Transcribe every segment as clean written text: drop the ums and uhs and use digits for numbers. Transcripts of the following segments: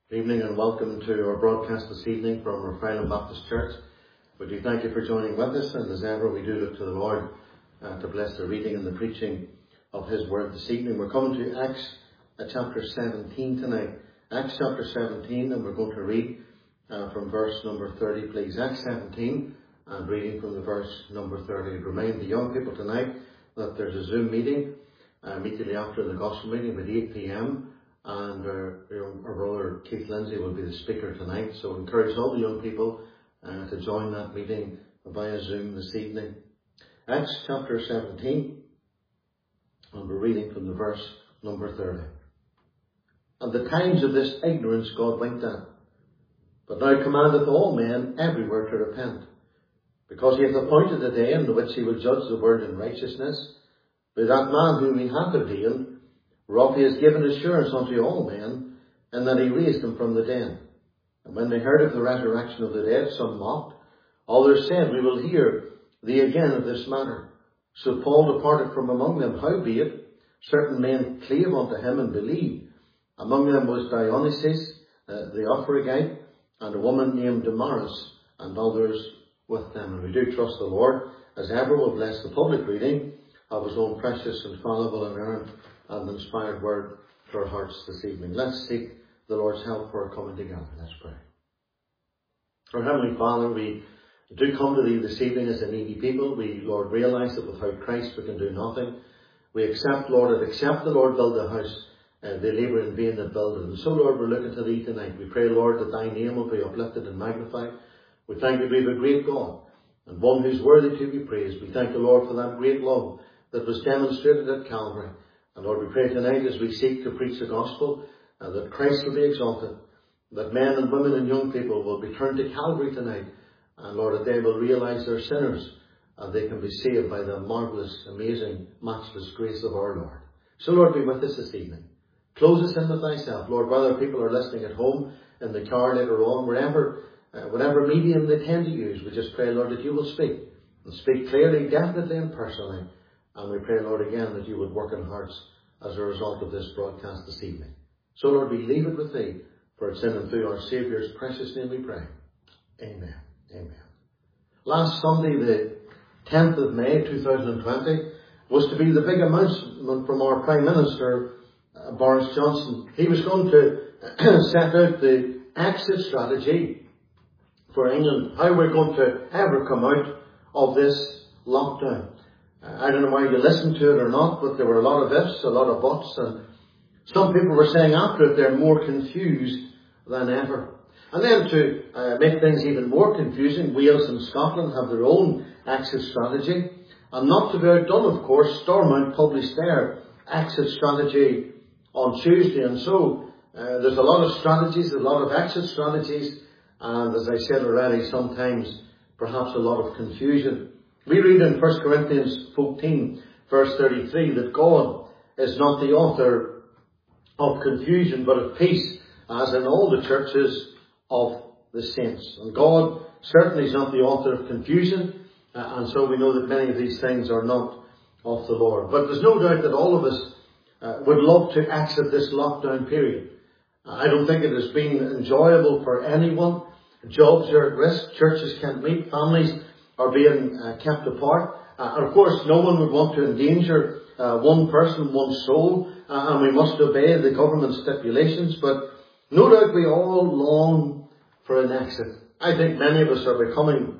Good evening and welcome to our broadcast this evening from Raphael Baptist Church. We do thank you for joining with us, and as ever we do look to the Lord to bless the reading and the preaching of His Word this evening. We're coming to Acts chapter 17 tonight. Acts chapter 17, and we're going to read from verse number 30, please. Acts 17, and reading from the verse number 30. Remind the young people tonight that there's a Zoom meeting immediately after the gospel meeting at 8 p.m. And our brother Keith Lindsay will be the speaker tonight. So encourage all the young people to join that meeting via Zoom this evening. Acts chapter 17, and we're reading from the verse number 30. And the times of this ignorance God winked at, but now commandeth all men everywhere to repent, because He hath appointed a day in the which He will judge the world in righteousness, by that man whom He hath ordained, whereof He has given assurance unto all men, and that He raised Him from the dead. And when they heard of the resurrection of the dead, some mocked. Others said, We will hear thee again of this matter. So Paul departed from among them. Howbeit, certain men clave unto him and believed. Among them was Dionysius the Areopagite, and a woman named Damaris, and others with them. And we do trust the Lord, as ever, will bless the public reading of His own precious, infallible, and inerrant and inspired word to our hearts this evening. Let's seek the Lord's help for our coming together. Let's pray. Our Heavenly Father, we do come to Thee this evening as a needy people. We, Lord, realise that without Christ we can do nothing. We accept, Lord, that except the Lord build a house, they labour in vain that build it. And so, Lord, we're looking to Thee tonight. We pray, Lord, that Thy name will be uplifted and magnified. We thank You, we have a great God, and one who's worthy to be praised. We thank You, Lord, for that great love that was demonstrated at Calvary. And Lord, we pray tonight as we seek to preach the gospel, that Christ will be exalted, that men and women and young people will be turned to Calvary tonight, and Lord, that they will realise they're sinners, and they can be saved by the marvellous, amazing, matchless grace of our Lord. So Lord, be with us this evening. Close us in with Thyself, Lord, whether people are listening at home, in the car later on, whatever medium they tend to use, we just pray, Lord, that You will speak, and speak clearly, definitely and personally. And we pray, Lord, again that You would work in hearts as a result of this broadcast this evening. So, Lord, we leave it with Thee, for it's in and through our Saviour's precious name we pray. Amen. Amen. Last Sunday, the 10th of May 2020, was to be the big announcement from our Prime Minister, Boris Johnson. He was going to set out the exit strategy for England, how we're going to ever come out of this lockdown. I don't know why you listened to it or not, but there were a lot of ifs, a lot of buts, and some people were saying after it they're more confused than ever. And then to make things even more confusing, Wales and Scotland have their own exit strategy. And not to be outdone, of course, Stormont published their exit strategy on Tuesday. And so there's a lot of strategies, a lot of exit strategies, and as I said already, sometimes perhaps a lot of confusion. We read in 1 Corinthians 14, verse 33, that God is not the author of confusion, but of peace, as in all the churches of the saints. And God certainly is not the author of confusion, and so we know that many of these things are not of the Lord. But there's no doubt that all of us would love to exit this lockdown period. I don't think it has been enjoyable for anyone. Jobs are at risk, churches can't meet, families are being kept apart. And of course, no one would want to endanger one person, one soul, and we must obey the government stipulations. But no doubt we all long for an exit. I think many of us are becoming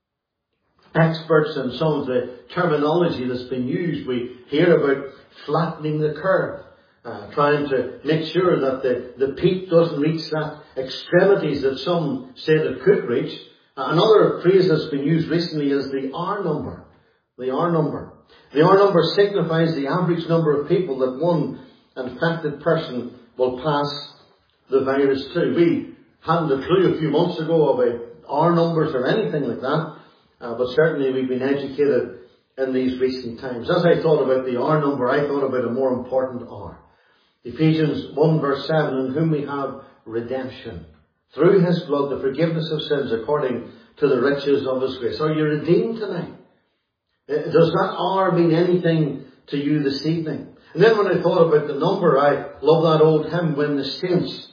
experts in some of the terminology that's been used. We hear about flattening the curve, trying to make sure that the peak doesn't reach that extremities that some say it could reach. Another phrase that's been used recently is the R number. The R number. The R number signifies the average number of people that one infected person will pass the virus to. We hadn't a clue a few months ago about R numbers or anything like that, but certainly we've been educated in these recent times. As I thought about the R number, I thought about a more important R. Ephesians 1 verse 7, in whom we have redemption, through His blood, the forgiveness of sins according to the riches of His grace. Are you redeemed tonight? Does that R mean anything to you this evening? And then when I thought about the number, I love that old hymn, when the saints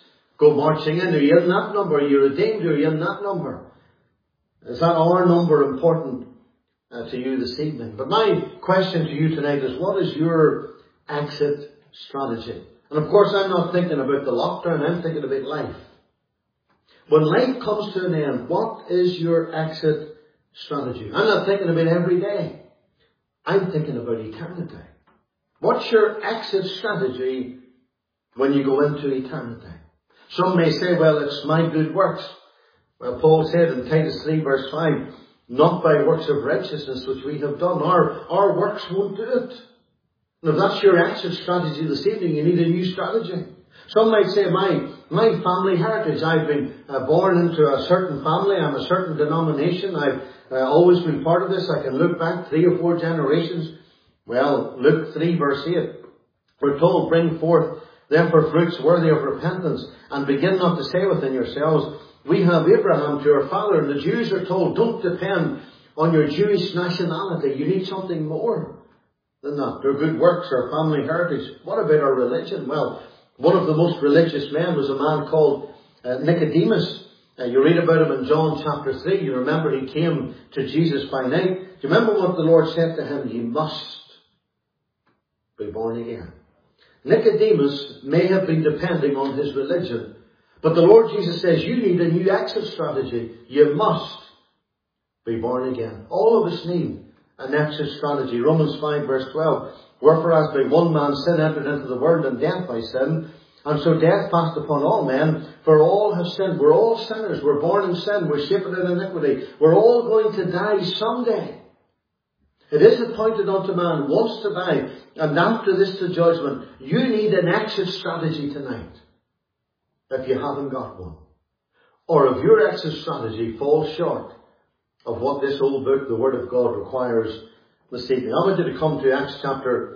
go marching in? Are you in that number? Are you redeemed? Are you in that number? Is that our number important to you this evening? But my question to you tonight is, what is your exit strategy? And of course, I'm not thinking about the lockdown. I'm thinking about life. When life comes to an end, what is your exit strategy? I'm not thinking about every day. I'm thinking about eternity. What's your exit strategy when you go into eternity? Some may say, well, it's my good works. Well, Paul said in Titus 3 verse 5, not by works of righteousness which we have done. Our works won't do it. And if that's your exit strategy this evening, you need a new strategy. Some might say, my family heritage, I've been born into a certain family, I'm a certain denomination, I've always been part of this, I can look back 3 or 4 generations. Well, Luke 3 verse 8, we're told, bring forth therefore fruits worthy of repentance, and begin not to say within yourselves, we have Abraham to our father. And the Jews are told, don't depend on your Jewish nationality, you need something more than that. Their good works, our family heritage. What about our religion? Well, one of the most religious men was a man called Nicodemus. You read about him in John chapter 3. You remember he came to Jesus by night. Do you remember what the Lord said to him? You must be born again. Nicodemus may have been depending on his religion, but the Lord Jesus says you need a new exit strategy. You must be born again. All of us need an exit strategy. Romans 5 verse 12. Wherefore as by one man sin entered into the world, and death by sin, and so death passed upon all men, for all have sinned. We're all sinners. We're born in sin. We're shaped in iniquity. We're all going to die someday. It is appointed unto man once to die, and after this the judgment. You need an exit strategy tonight, if you haven't got one. Or if your exit strategy falls short of what this old book, the Word of God, requires this evening. I want you to come to Acts chapter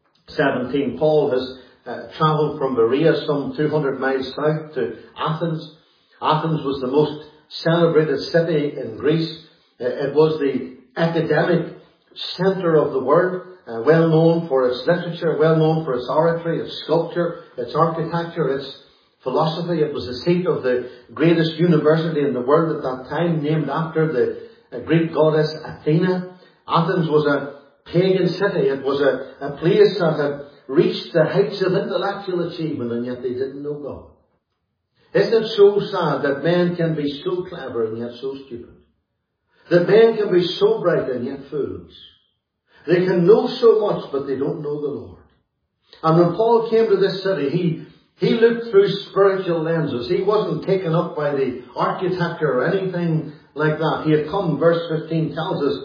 17. Paul has travelled from Berea some 200 miles south to Athens. Athens was the most celebrated city in Greece. It was the academic centre of the world, well known for its literature, well known for its oratory, its sculpture, its architecture, its philosophy. It was the seat of the greatest university in the world at that time, named after the Greek goddess Athena. Athens was a pagan city. It was a place that had reached the heights of intellectual achievement, and yet they didn't know God. Isn't it so sad that men can be so clever and yet so stupid? That men can be so bright and yet fools. They can know so much, but they don't know the Lord. And when Paul came to this city, he looked through spiritual lenses. He wasn't taken up by the architecture or anything like that. He had come, verse 15 tells us,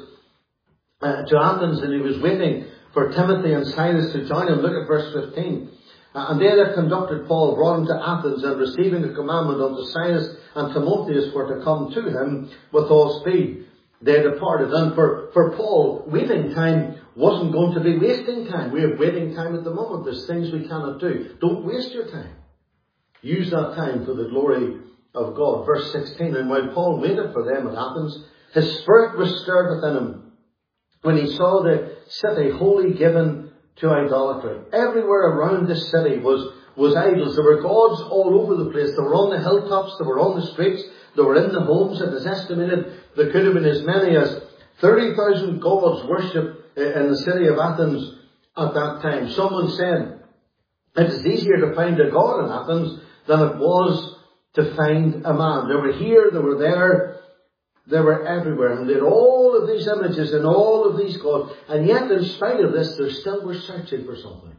to Athens, and he was waiting for Timothy and Silas to join him. Look at verse 15. And they that conducted Paul brought him to Athens, and receiving a commandment unto Silas and Timotheus for to come to him with all speed, they departed. And for Paul, waiting time wasn't going to be wasting time. We have waiting time at the moment. There's things we cannot do. Don't waste your time. Use that time for the glory of God. Verse 16, and while Paul waited for them at Athens, his spirit was stirred within him when he saw the city wholly given to idolatry. Everywhere around this city was idols. There were gods all over the place. They were on the hilltops. They were on the streets. They were in the homes. It is estimated there could have been as many as 30,000 gods worshipped in the city of Athens at that time. Someone said it is easier to find a god in Athens than it was to find a man. They were here, they were there, they were everywhere. And they had all of these images and all of these gods. And yet, in spite of this, they still were searching for something.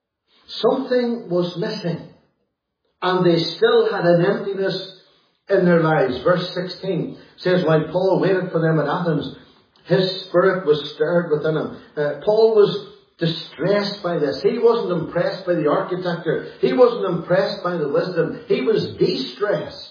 Something was missing. And they still had an emptiness in their lives. Verse 16 says, while Paul waited for them at Athens, his spirit was stirred within him. Paul was distressed by this. He wasn't impressed by the architecture. He wasn't impressed by the wisdom. He was distressed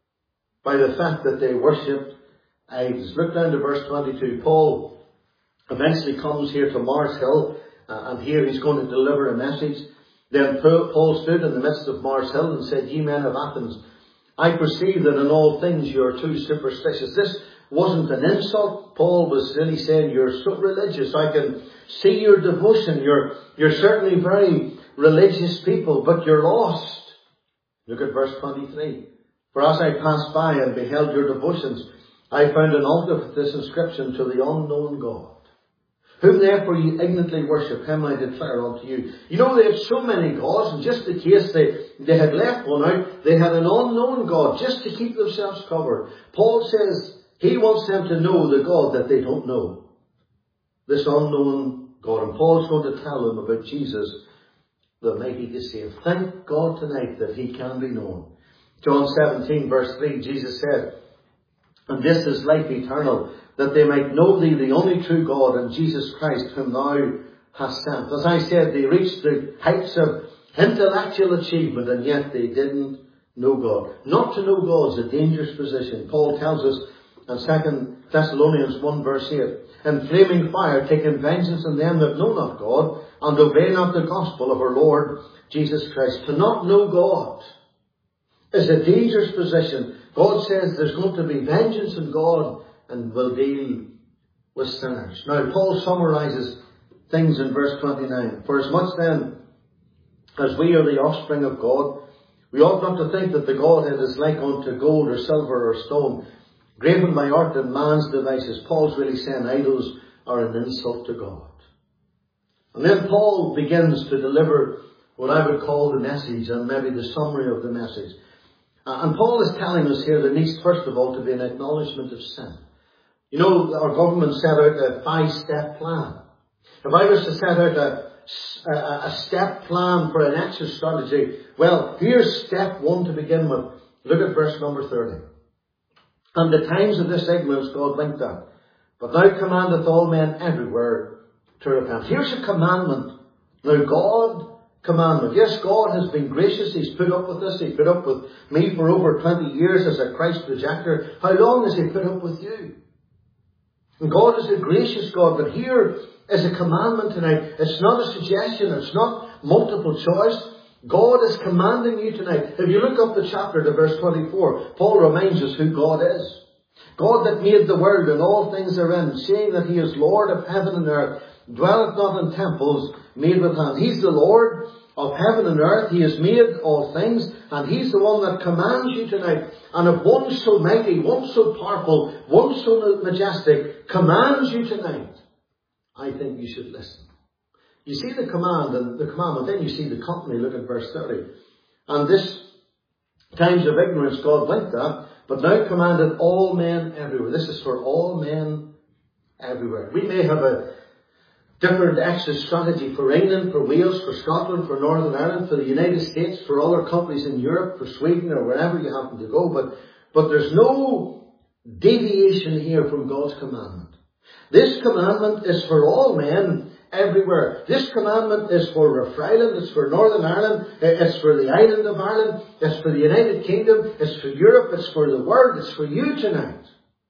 by the fact that they worshipped idols. Look down to verse 22. Paul eventually comes here to Mars Hill, and here he's going to deliver a message. Then Paul stood in the midst of Mars Hill and said, ye men of Athens, I perceive that in all things you are too superstitious. This wasn't an insult. Paul was really saying, you're so religious. I can see your devotion. You're certainly very religious people, but you're lost. Look at verse 23. For as I passed by and beheld your devotions, I found an altar with this inscription, to the unknown God. Whom therefore ye ignorantly worship, him I declare unto you. You know, they have so many gods, and just in case they had left one out, they had an unknown God, just to keep themselves covered. Paul says he wants them to know the God that they don't know. This unknown God. And Paul's going to tell them about Jesus, the mighty to save. Thank God tonight that he can be known. John 17 verse 3, Jesus said, and this is life eternal, that they might know thee, the only true God, and Jesus Christ, whom thou hast sent. As I said, they reached the heights of intellectual achievement, and yet they didn't know God. Not to know God is a dangerous position. Paul tells us in 2 Thessalonians 1 verse 8, in flaming fire, taking vengeance on them that know not God, and obey not the gospel of our Lord Jesus Christ. To not know God is a dangerous position. God says there's going to be vengeance in God and will deal with sinners. Now, Paul summarizes things in verse 29. For as much then as we are the offspring of God, we ought not to think that the Godhead is like unto gold or silver or stone, graven by art and man's devices. Paul's really saying idols are an insult to God. And then Paul begins to deliver what I would call the message, and maybe the summary of the message. And Paul is telling us here there needs first of all to be an acknowledgement of sin. You know, our government set out a 5-step plan. If I was to set out a step plan for an exit strategy, well, here's step 1 to begin with. Look at verse number 30. And the times of this ignorance God winked at, but thou commandeth all men everywhere to repent. Here's a commandment. Now God commandment. Yes, God has been gracious. He's put up with this. He put up with me for over 20 years as a Christ rejecter. How long has he put up with you? And God is a gracious God, but here is a commandment tonight. It's not a suggestion. It's not multiple choice. God is commanding you tonight. If you look up the chapter to verse 24, Paul reminds us who God is. God that made the world and all things therein, saying that he is Lord of heaven and earth, dwelleth not in temples made with hands. He's the Lord of heaven and earth. He has made all things, and he's the one that commands you tonight. And if one so mighty, one so powerful, one so majestic commands you tonight, I think you should listen. You see the command and the commandment, then you see the company. Look at verse 30. And this times of ignorance God winked at, but now commanded all men everywhere. This is for all men everywhere. We may have a different exit strategy for England, for Wales, for Scotland, for Northern Ireland, for the United States, for other countries in Europe, for Sweden, or wherever you happen to go. But there's no deviation here from God's commandment. This commandment is for all men everywhere. This commandment is for Rathfriland, it's for Northern Ireland, it's for the island of Ireland, it's for the United Kingdom, it's for Europe, it's for the world, it's for you tonight.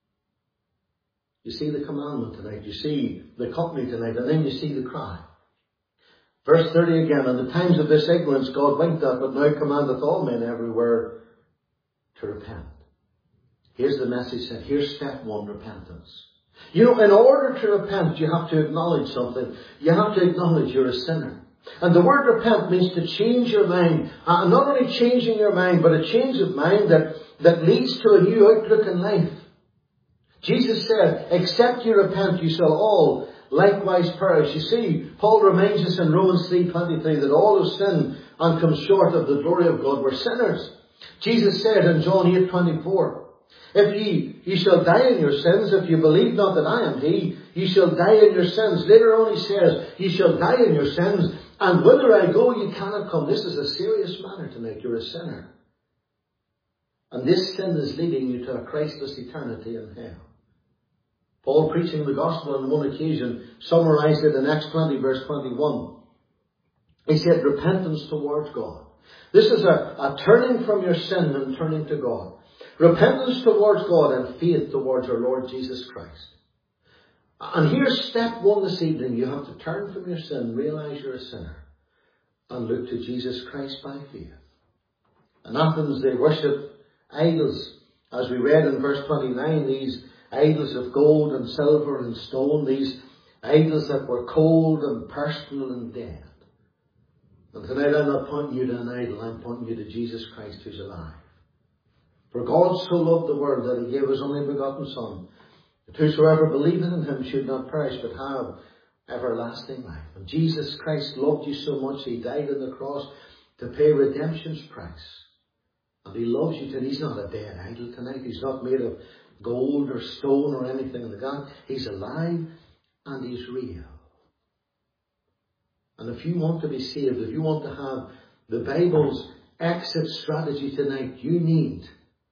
You see the commandment tonight, you see the company tonight, and then you see the cry. Verse 30 again, and the times of this ignorance God winked at, but now commandeth all men everywhere to repent. Here's the message then. Here's step 1, repentance. You know, in order to repent, you have to acknowledge something. You have to acknowledge you're a sinner. And the word repent means to change your mind. Not only changing your mind, but a change of mind that leads to a new outlook in life. Jesus said, except you repent, you shall all likewise perish. You see, Paul reminds us in Romans 3:23 that all have sinned and come short of the glory of God. We're sinners. Jesus said in John 8:24, if ye shall die in your sins, if you believe not that I am he, ye shall die in your sins. Later on he says, ye shall die in your sins, and whither I go ye cannot come. This is a serious matter tonight. You're a sinner. And this sin is leading you to a Christless eternity in hell. Paul, preaching the gospel on one occasion, summarized it in Acts 20 verse 21. He said, repentance towards God. This is a turning from your sin and turning to God. Repentance towards God and faith towards our Lord Jesus Christ. And here's step 1 this evening. You have to turn from your sin, realize you're a sinner, and look to Jesus Christ by faith. In Athens they worshipped idols. As we read in verse 29, these idols of gold and silver and stone, these idols that were cold and personal and dead. And tonight I'm not pointing you to an idol, I'm pointing you to Jesus Christ who's alive. For God so loved the world that he gave his only begotten Son, that whosoever believeth in him should not perish but have everlasting life. And Jesus Christ loved you so much, he died on the cross to pay redemption's price. And he loves you tonight. He's not a dead idol tonight. He's not made of gold or stone or anything like that. He's alive and he's real. And if you want to be saved, if you want to have the Bible's exit strategy tonight, you need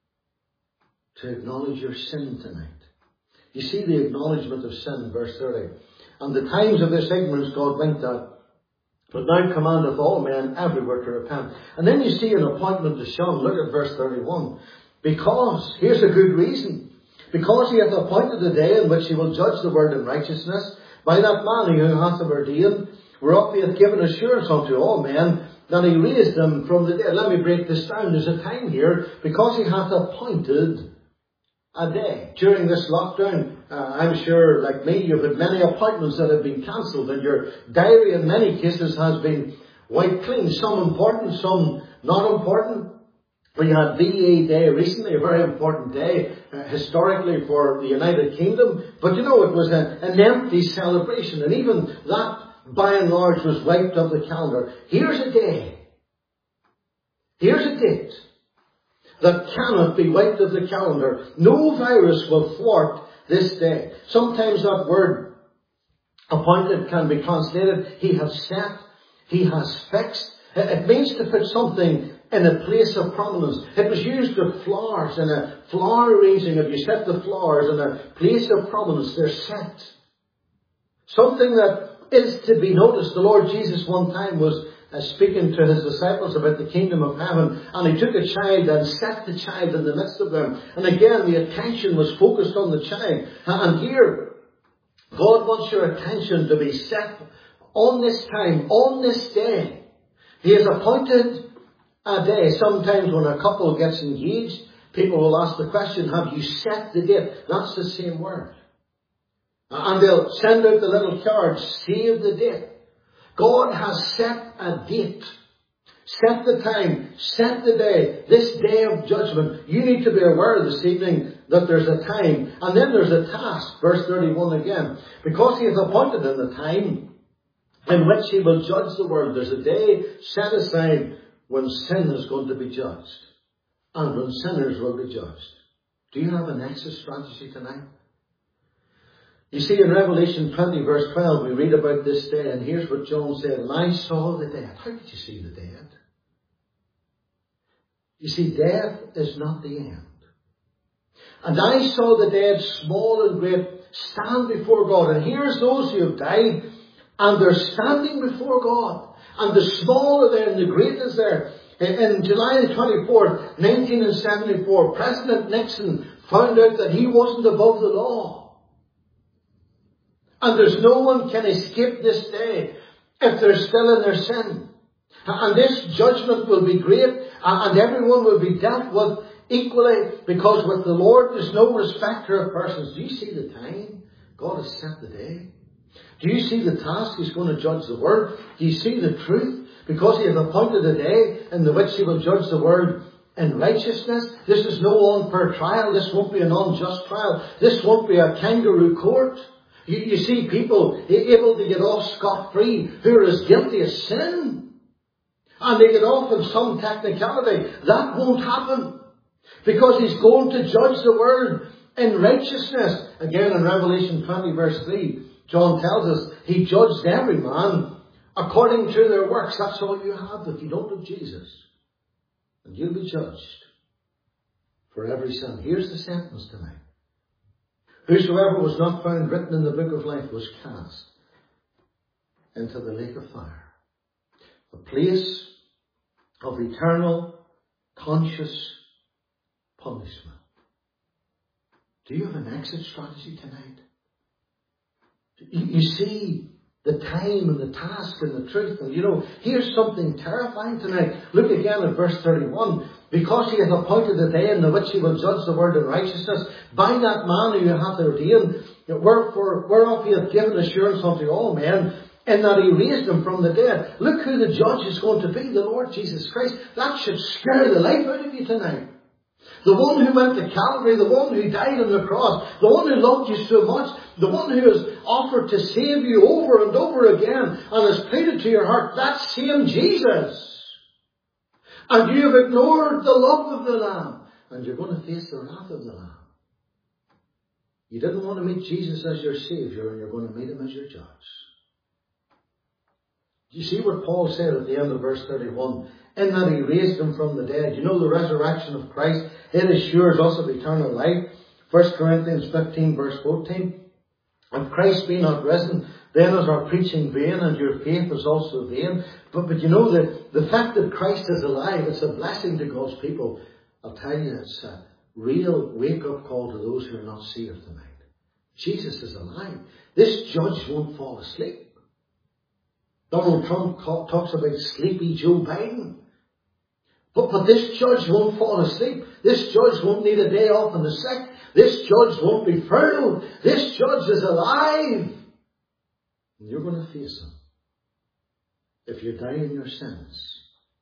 to acknowledge your sin tonight. You see the acknowledgement of sin, verse 30. And the times of this ignorance God winked at, but now commandeth all men everywhere to repent. And then you see an appointment to shun. Look at verse 31. Because, here's a good reason. Because he hath appointed the day in which he will judge the world in righteousness, by that man who hath ordained, whereof he hath given assurance unto all men, that he raised them from the dead. Let me break this down. There's a time here, because he hath appointed a day. During this lockdown, I'm sure, like me, you've had many appointments that have been cancelled, and your diary in many cases has been wiped clean. Some important, some not important. We had VA Day recently, a very important day historically for the United Kingdom. But you know, it was an empty celebration, and even that, by and large, was wiped off the calendar. Here's a day. Here's a date that cannot be wiped off the calendar. No virus will thwart this day. Sometimes that word appointed can be translated, he has set, he has fixed. It means to put something in a place of prominence. It was used with flowers in a flower arranging. If you set the flowers in a place of prominence, they're set. Something that is to be noticed. The Lord Jesus one time was speaking to his disciples about the kingdom of heaven, and he took a child and set the child in the midst of them. And again, the attention was focused on the child. And here, God wants your attention to be set on this time, on this day. He has appointed a day. Sometimes when a couple gets engaged, people will ask the question, have you set the date? That's the same word. And they'll send out the little card, save the date. God has set a date. Set the time. Set the day. This day of judgment. You need to be aware this evening that there's a time. And then there's a task. Verse 31 again. Because he has appointed in the time in which he will judge the world. There's a day set aside when sin is going to be judged. And when sinners will be judged. Do you have an exit strategy tonight? You see, in Revelation 20 verse 12, we read about this day, and here's what John said, and I saw the dead. How did you see the dead? You see, death is not the end. And I saw the dead, small and great, stand before God. And here's those who have died, and they're standing before God. And the small are there, and the great is there. In July the 24th, 1974, President Nixon found out that he wasn't above the law. And there's no one can escape this day if they're still in their sin. And this judgment will be great, and everyone will be dealt with equally, because with the Lord there's no respecter of persons. Do you see the time? God has set the day. Do you see the task? He's going to judge the world. Do you see the truth? Because he has appointed a day in which he will judge the world in righteousness. This is no unfair trial. This won't be an unjust trial. This won't be a kangaroo court. You see people able to get off scot-free who are as guilty as sin. And they get off in some technicality. That won't happen. Because he's going to judge the world in righteousness. Again in Revelation 20 verse 3, John tells us he judged every man according to their works. That's all you have if you don't have Jesus. And you'll be judged for every sin. Here's the sentence tonight. Whosoever was not found written in the book of life was cast into the lake of fire. A place of eternal, conscious punishment. Do you have an exit strategy tonight? You see the time and the task and the truth. And you know, here's something terrifying tonight. Look again at verse 31. Because he hath appointed a day in the which he will judge the world in righteousness, by that man who hath ordained, whereof he hath given assurance unto all men, in that he raised him from the dead. Look who the judge is going to be, the Lord Jesus Christ. That should scare the life out of you tonight. The one who went to Calvary, the one who died on the cross, the one who loved you so much, the one who has offered to save you over and over again and has pleaded to your heart, that same Jesus. And you have ignored the love of the Lamb, and you're going to face the wrath of the Lamb. You didn't want to meet Jesus as your Saviour, and you're going to meet him as your judge. Do you see what Paul said at the end of verse 31? In that he raised him from the dead. You know the resurrection of Christ, it assures us of eternal life. 1 Corinthians 15 verse 14. If Christ be not risen, then is our preaching vain, and your faith is also vain. But you know that the fact that Christ is alive, it's a blessing to God's people. I'll tell you, it's a real wake-up call to those who are not saved tonight. Jesus is alive. This judge won't fall asleep. Donald Trump talks about sleepy Joe Biden. But this judge won't fall asleep. This judge won't need a day off in the sick. This judge won't be furloughed. This judge is alive. And you're going to face him. If you die in your sins,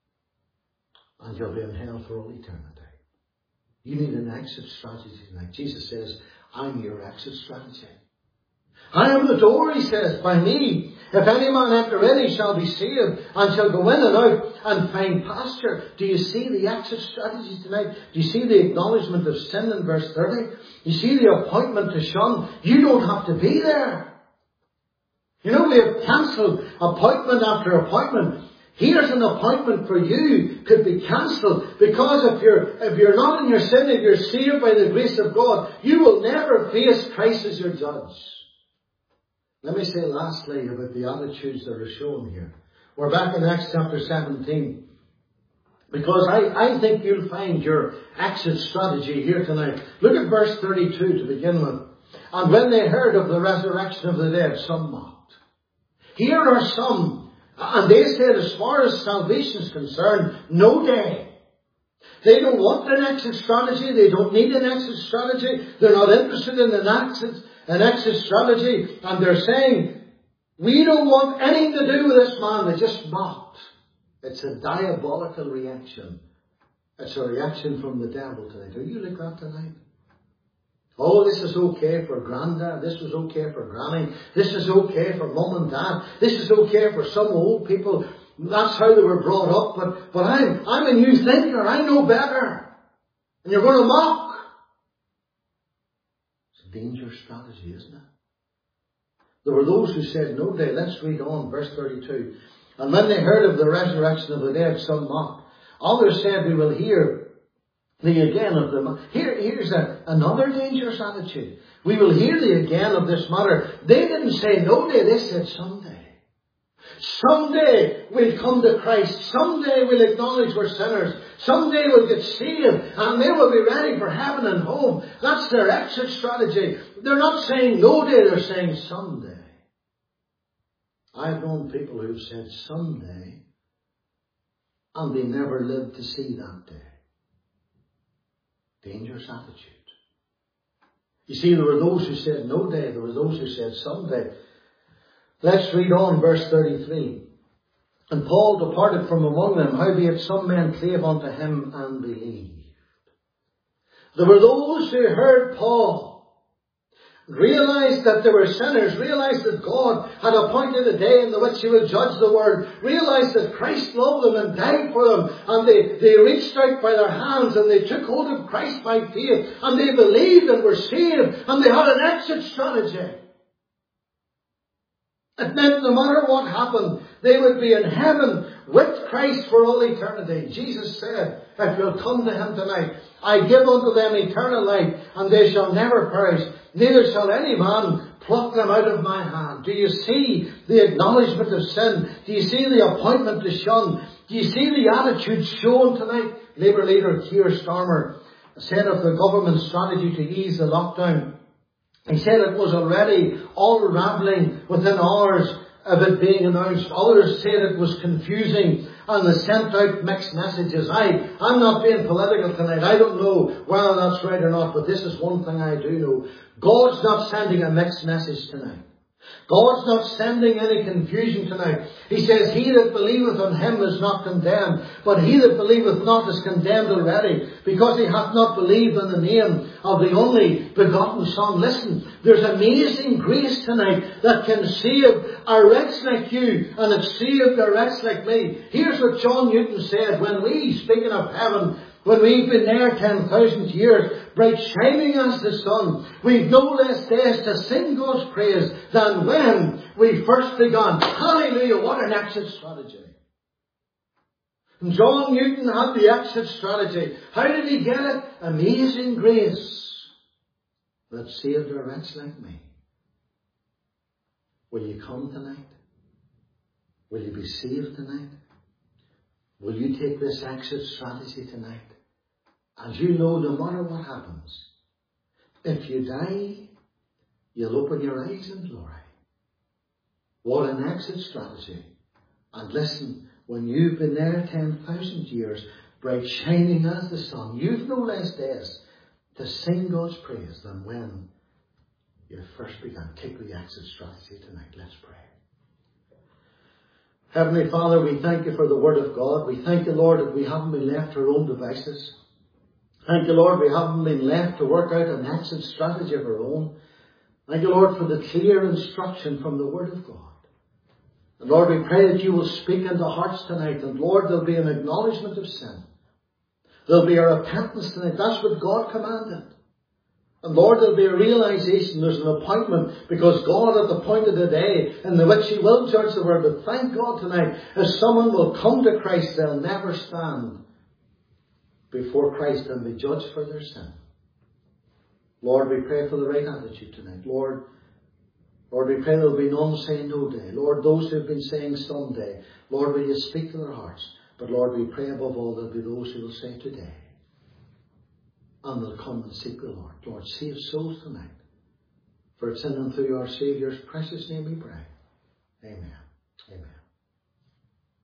and you'll be in hell for all eternity. You need an exit strategy tonight. Jesus says, I'm your exit strategy. I am the door, he says, by me. If any man enter in, he shall be saved, and shall go in and out and find pasture. Do you see the exit strategy tonight? Do you see the acknowledgement of sin in verse 30? You see the appointment to shun? You don't have to be there. You know, we have cancelled appointment after appointment. Here's an appointment for you, could be cancelled, because if you're not in your sin, if you're saved by the grace of God, you will never face Christ as your judge. Let me say lastly about the attitudes that are shown here. We're back in Acts chapter 17. Because I think you'll find your exit strategy here tonight. Look at verse 32 to begin with. And when they heard of the resurrection of the dead, some mocked. Here are some, and they said, as far as salvation is concerned, no day. They don't want an exit strategy. They don't need an exit strategy. They're not interested in an exit strategy. And they're saying, we don't want anything to do with this man. They just mocked. It's a diabolical reaction. It's a reaction from the devil tonight. Are you like that tonight? Oh, this is okay for granddad. This is okay for granny. This is okay for mum and dad. This is okay for some old people. That's how they were brought up. But I'm a new thinker. I know better. And you're going to mock. It's a dangerous strategy, isn't it? There were those who said, no day. Let's read on, verse 32. And when they heard of the resurrection of the dead, some mocked. Others said, we will hear thee again of them. Here's another dangerous attitude. We will hear thee again of this matter. They didn't say no day, they said someday. Someday we'll come to Christ. Someday we'll acknowledge we're sinners. Someday we'll get saved and they will be ready for heaven and home. That's their exit strategy. They're not saying no day, they're saying someday. I've known people who've said someday and they never lived to see that day. Dangerous attitude. You see, there were those who said no day, there were those who said someday. Let's read on verse 33. And Paul departed from among them, howbeit some men clave unto him and believed. There were those who heard Paul, realized that they were sinners, realized that God had appointed a day in which he would judge the world, realized that Christ loved them and died for them, and they reached out by their hands and they took hold of Christ by faith, and they believed and were saved, and they had an exit strategy. It meant no matter what happened, they would be in heaven with Christ for all eternity. Jesus said, if you'll come to him tonight, I give unto them eternal life, and they shall never perish, neither shall any man pluck them out of my hand. Do you see the acknowledgement of sin? Do you see the appointment to shun? Do you see the attitude shown tonight? Labour leader Keir Starmer said of the government's strategy to ease the lockdown, he said it was already all unravelling within hours of it being announced. Others said it was confusing and they sent out mixed messages. I'm not being political tonight. I don't know whether that's right or not, but this is one thing I do know. God's not sending a mixed message tonight. God's not sending any confusion tonight. He says, he that believeth on him is not condemned, but he that believeth not is condemned already, because he hath not believed in the name of the only begotten Son. Listen, there's amazing grace tonight that can save a wretch like you, and it saved a wretch like me. Here's what John Newton said, when we, speaking of heaven, when we've been there 10,000 years, bright shining as the sun, we've no less days to sing God's praise than when we first began. Hallelujah, what an exit strategy. And John Newton had the exit strategy. How did he get it? Amazing grace that saved a wretch like me. Will you come tonight? Will you be saved tonight? Will you take this exit strategy tonight? And you know, no matter what happens, if you die, you'll open your eyes in glory. What an exit strategy. And listen, when you've been there 10,000 years, bright shining as the sun, you've no less days to sing God's praise than when you first began. Take the exit strategy tonight. Let's pray. Heavenly Father, we thank you for the Word of God. We thank you, Lord, that we haven't been left to our own devices. Thank you, Lord, we haven't been left to work out an exit strategy of our own. Thank you, Lord, for the clear instruction from the Word of God. And Lord, we pray that you will speak into hearts tonight. And Lord, there'll be an acknowledgement of sin. There'll be a repentance tonight. That's what God commanded. And Lord, there'll be a realization there's an appointment, because God hath appointed a day in the which he will judge the world. But thank God tonight, if someone will come to Christ, they'll never stand before Christ and be judged for their sin. Lord, we pray for the right attitude tonight. Lord, we pray there'll be none say no day. Lord, those who have been saying someday, Lord, will you speak to their hearts? But Lord, we pray above all there'll be those who will say today. And they'll come and seek the Lord. Lord, save souls tonight. For it's in and through our Saviour's precious name we pray.